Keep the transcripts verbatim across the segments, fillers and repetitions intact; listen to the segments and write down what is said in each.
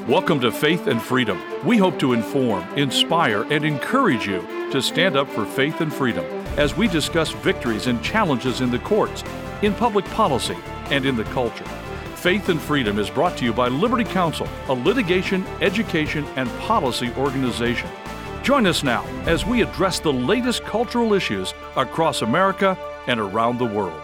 Welcome to Faith and Freedom. We hope to inform, inspire, and encourage you to stand up for faith and freedom as we discuss victories and challenges in the courts, in public policy, and in the culture. Faith and Freedom is brought to you by Liberty Counsel, a litigation, education, and policy organization. Join us now as we address the latest cultural issues across America and around the world.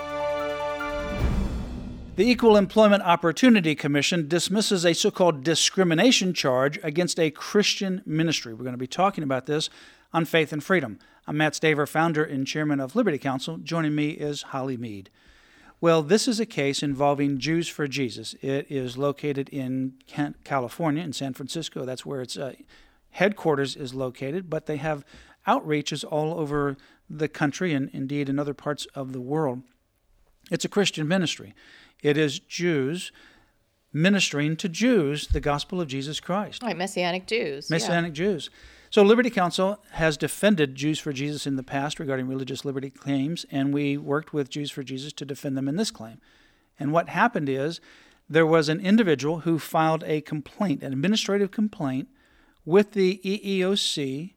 The Equal Employment Opportunity Commission dismisses a so-called discrimination charge against a Christian ministry. We're going to be talking about this on Faith and Freedom. I'm Matt Staver, founder and chairman of Liberty Counsel. Joining me is Holly Mead. Well, this is a case involving Jews for Jesus. It is located in California, in San Francisco. That's where its uh, headquarters is located, but they have outreaches all over the country and indeed in other parts of the world. It's a Christian ministry. It is Jews ministering to Jews the gospel of Jesus Christ. Right, Messianic Jews. Messianic yeah. Jews. So Liberty Counsel has defended Jews for Jesus in the past regarding religious liberty claims, and we worked with Jews for Jesus to defend them in this claim. And what happened is there was an individual who filed a complaint, an administrative complaint, with the E E O C,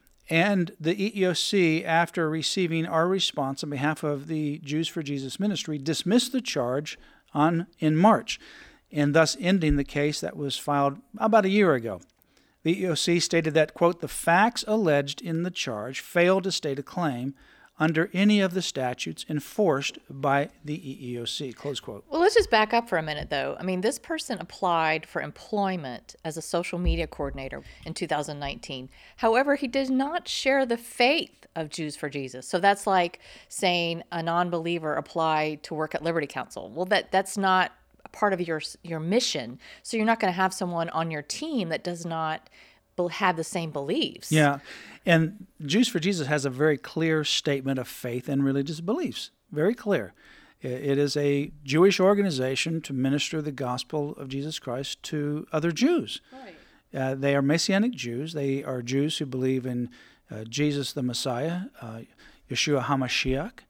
and the E E O C, after receiving our response on behalf of the Jews for Jesus ministry, dismissed the charge on in March, and thus ending the case that was filed about a year ago. The E E O C stated that, quote, the facts alleged in the charge fail to state a claim under any of the statutes enforced by the E E O C, close quote. Well, let's just back up for a minute, though. I mean, this person applied for employment as a social media coordinator in two thousand nineteen. However, he did not share the faith of Jews for Jesus. So that's like saying a non-believer applied to work at Liberty Counsel. Well, that that's not a part of your your mission. So you're not going to have someone on your team that does not have the same beliefs. Yeah. And Jews for Jesus has a very clear statement of faith and religious beliefs. Very clear. It is a Jewish organization to minister the gospel of Jesus Christ to other Jews. Right. Uh, they are Messianic Jews. They are Jews who believe in uh, Jesus the Messiah, uh, Yeshua HaMashiach.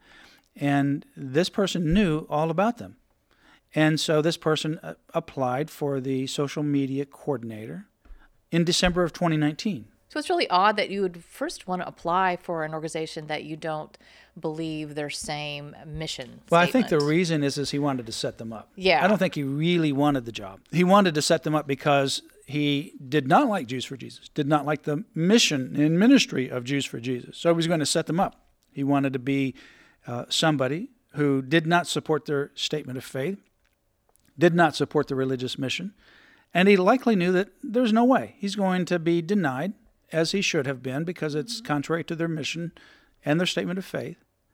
And this person knew all about them. And so this person uh, applied for the social media coordinator in December of twenty nineteen. So it's really odd that you would first want to apply for an organization that you don't believe their same mission Well, statement. I think the reason is is he wanted to set them up. Yeah. I don't think he really wanted the job. He wanted to set them up because he did not like Jews for Jesus, did not like the mission and ministry of Jews for Jesus. So he was going to set them up. He wanted to be uh, somebody who did not support their statement of faith, did not support the religious mission, and he likely knew that there's no way he's going to be denied, as he should have been, because it's contrary to their mission and their statement of faith.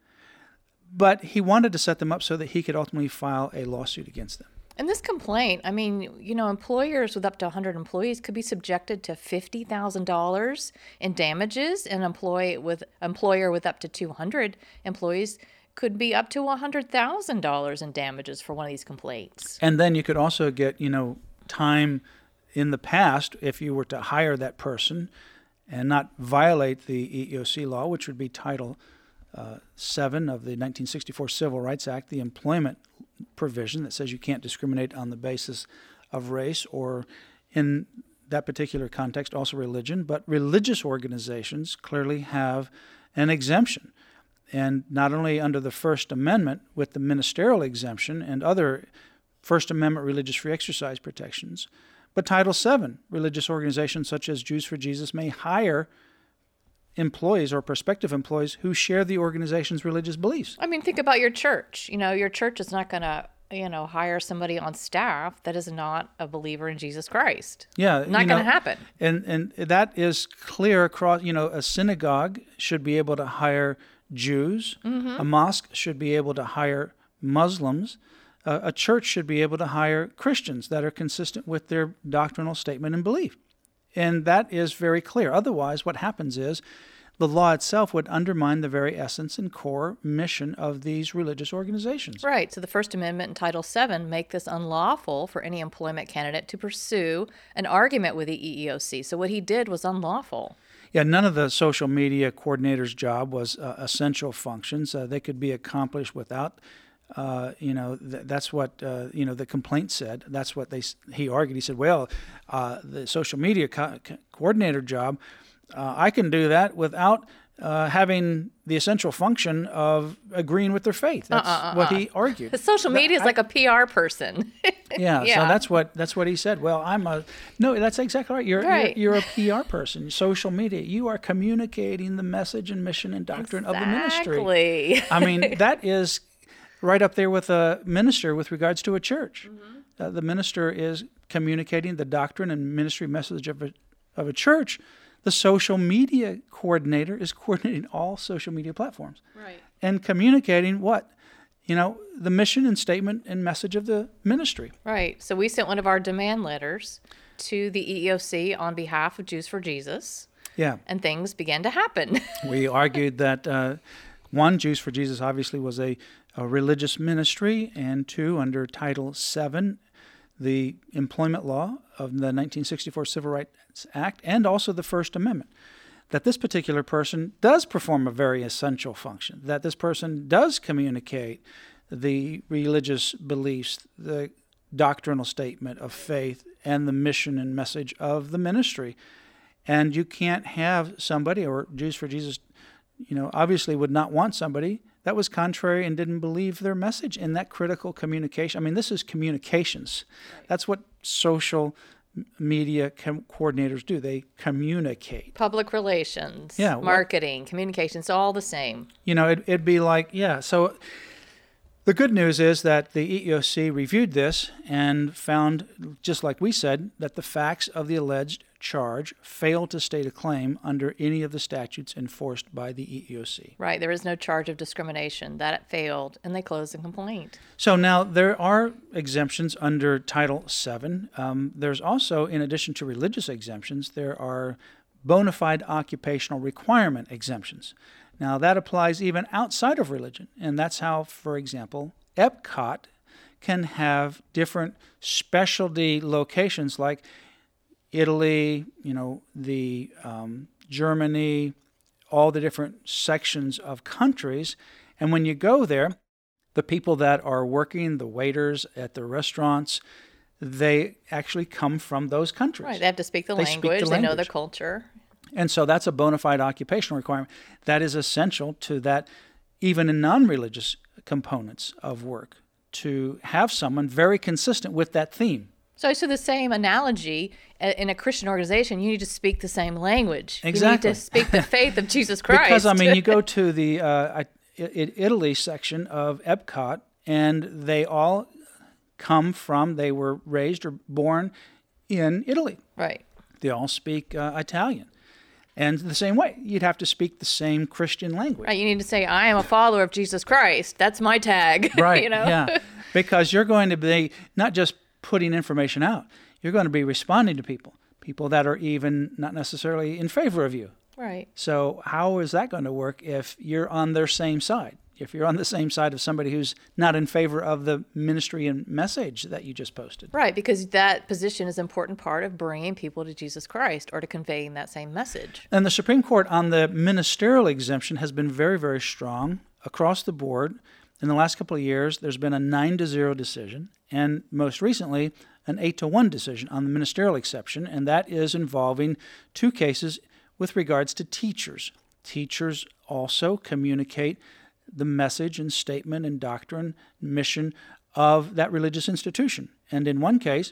But he wanted to set them up so that he could ultimately file a lawsuit against them. And this complaint, I mean, you know, employers with up to one hundred employees could be subjected to fifty thousand dollars in damages. An employee with employer with up to two hundred employees could be up to one hundred thousand dollars in damages for one of these complaints. And then you could also get, you know, time in the past if you were to hire that person and not violate the E E O C law, which would be Title uh, seven of the nineteen sixty-four Civil Rights Act, the employment provision that says you can't discriminate on the basis of race or, in that particular context, also religion. But religious organizations clearly have an exemption. And not only under the First Amendment with the ministerial exemption and other First Amendment religious free exercise protections, but Title seven, religious organizations such as Jews for Jesus may hire employees or prospective employees who share the organization's religious beliefs. I mean, think about your church. You know, your church is not going to, you know, hire somebody on staff that is not a believer in Jesus Christ. Yeah. Not going to happen. And and that is clear across, you know, a synagogue should be able to hire Jews. Mm-hmm. A mosque should be able to hire Muslims. Uh, a church should be able to hire Christians that are consistent with their doctrinal statement and belief. And that is very clear. Otherwise, what happens is the law itself would undermine the very essence and core mission of these religious organizations. Right. So the First Amendment and Title seven make this unlawful for any employment candidate to pursue an argument with the E E O C. So what he did was unlawful. Yeah, none of the social media coordinator's job was uh, essential functions. Uh, they could be accomplished without Uh, you know, th- that's what, uh, you know, the complaint said. That's what they he argued. He said, well, uh, the social media co- co- coordinator job, uh, I can do that without uh, having the essential function of agreeing with their faith. That's uh-uh, what uh-uh. he argued. The social media is like a P R person. Yeah, Yeah. so that's what that's what he said. Well, I'm a no. That's exactly right. You're Right. you're, you're a P R person. Social media. You are communicating the message and mission and doctrine of the ministry. Exactly. I mean, that is right up there with a minister with regards to a church. Mm-hmm. Uh, the minister is communicating the doctrine and ministry message of a of a church. The social media coordinator is coordinating all social media platforms Right. and communicating what? You know, the mission and statement and message of the ministry. Right. So we sent one of our demand letters to the E E O C on behalf of Jews for Jesus, Yeah. and things began to happen. We argued that, uh, one, Jews for Jesus obviously was a, a religious ministry, and two, under Title seven, the employment law of the nineteen sixty-four Civil Rights Act, and also the First Amendment, that this particular person does perform a very essential function, that this person does communicate the religious beliefs, the doctrinal statement of faith, and the mission and message of the ministry. And you can't have somebody, or Jews for Jesus, you know, obviously would not want somebody that was contrary and didn't believe their message in that critical communication. I mean, this is communications. Right. That's what social media com- coordinators do. They communicate. Public relations, Yeah, what- marketing, communications, all the same. You know, it, it'd be like, yeah, so the good news is that the E E O C reviewed this and found, just like we said, that the facts of the alleged charge failed to state a claim under any of the statutes enforced by the E E O C. Right. There is no charge of discrimination. That failed, and they closed the complaint. So now there are exemptions under Title seven. Um, there's also, in addition to religious exemptions, there are bona fide occupational requirement exemptions. Now that applies even outside of religion, and that's how, for example, Epcot can have different specialty locations like Italy, you know, the um, Germany, all the different sections of countries. And when you go there, the people that are working, the waiters at the restaurants, they actually come from those countries. Right. They have to speak the They speak the language. They know the language. culture. And so that's a bona fide occupational requirement that is essential to that, even in non-religious components of work, to have someone very consistent with that theme. So, so the same analogy uh, in a Christian organization, you need to speak the same language. Exactly. You need to speak the faith of Jesus Christ. Because, I mean, you go to the uh, I- I- Italy section of Epcot, and they all come from, they were raised or born in Italy. Right. They all speak uh, Italian. And the same way, you'd have to speak the same Christian language. Right. You need to say, I am a follower of Jesus Christ. That's my tag. Right, you know? yeah. Because you're going to be not just putting information out, you're going to be responding to people, people that are even not necessarily in favor of you. Right. So how is that going to work if you're on their same side? If you're on the same side of somebody who's not in favor of the ministry and message that you just posted? Right, because that position is an important part of bringing people to Jesus Christ or to conveying that same message. And the Supreme Court on the ministerial exemption has been very, very strong across the board. In the last couple of years, there's been a nine to zero decision, and most recently, an eight to one decision on the ministerial exception, and that is involving two cases with regards to teachers. Teachers also communicate the message and statement and doctrine, mission of that religious institution. And in one case,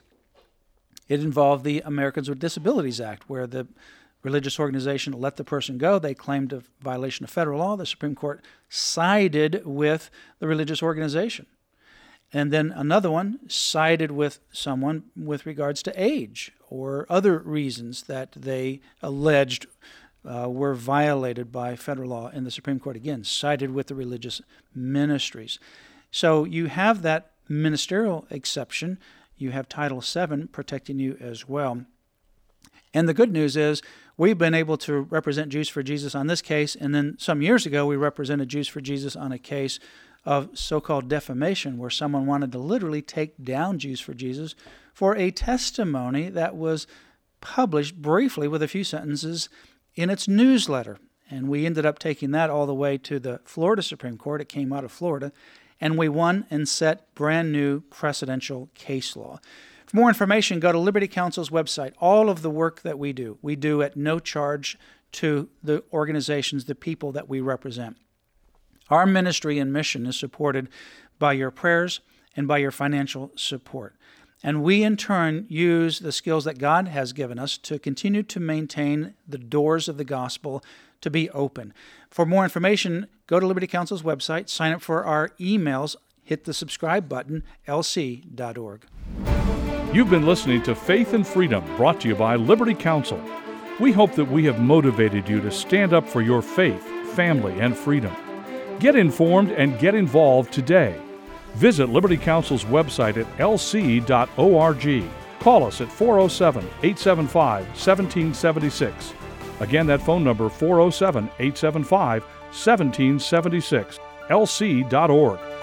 it involved the Americans with Disabilities Act, where the religious organization let the person go. They claimed a violation of federal law. The Supreme Court sided with the religious organization. And then another one sided with someone with regards to age or other reasons that they alleged uh, were violated by federal law. And the Supreme Court, again, sided with the religious ministries. So you have that ministerial exception. You have Title seven protecting you as well. And the good news is we've been able to represent Jews for Jesus on this case, and then some years ago we represented Jews for Jesus on a case of so-called defamation, where someone wanted to literally take down Jews for Jesus for a testimony that was published briefly with a few sentences in its newsletter. And we ended up taking that all the way to the Florida Supreme Court. It came out of Florida. and we won and set brand new precedential case law. For more information, go to Liberty Counsel's website. All of the work that we do, we do at no charge to the organizations, the people that we represent. Our ministry and mission is supported by your prayers and by your financial support. And we, in turn, use the skills that God has given us to continue to maintain the doors of the gospel to be open. For more information, go to Liberty Counsel's website, sign up for our emails, hit the subscribe button, L C dot org. You've been listening to Faith and Freedom, brought to you by Liberty Counsel. We hope that we have motivated you to stand up for your faith, family, and freedom. Get informed and get involved today. Visit Liberty Counsel's website at L C dot org. Call us at four oh seven, eight seven five, one seven seven six. Again, that phone number, four oh seven, eight seven five, one seven seven six, L C dot org.